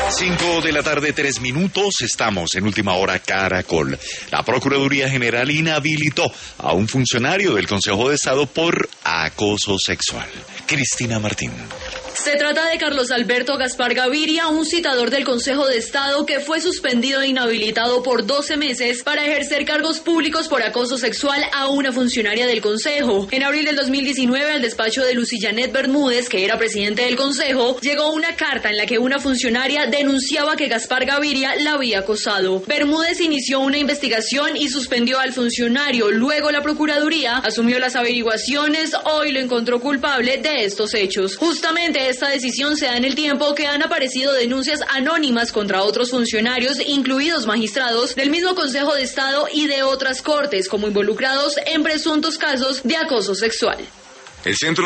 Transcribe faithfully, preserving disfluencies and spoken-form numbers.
Cinco de la tarde, tres minutos, estamos en Última Hora Caracol. La Procuraduría General inhabilitó a un funcionario del Consejo de Estado por acoso sexual. Cristina Martín. Se trata de Carlos Alberto Gaspar Gaviria, un citador del Consejo de Estado que fue suspendido e inhabilitado por doce meses para ejercer cargos públicos por acoso sexual a una funcionaria del Consejo. En abril del dos mil diecinueve, al despacho de Lucillanet Bermúdez, que era presidente del Consejo, llegó una carta en la que una funcionaria denunciaba que Gaspar Gaviria la había acosado. Bermúdez inició una investigación y suspendió al funcionario. Luego la Procuraduría asumió las averiguaciones. Hoy lo encontró culpable de estos hechos. Justamente esta decisión se da en el tiempo que han aparecido denuncias anónimas contra otros funcionarios, incluidos magistrados del mismo Consejo de Estado y de otras cortes, como involucrados en presuntos casos de acoso sexual. El Centro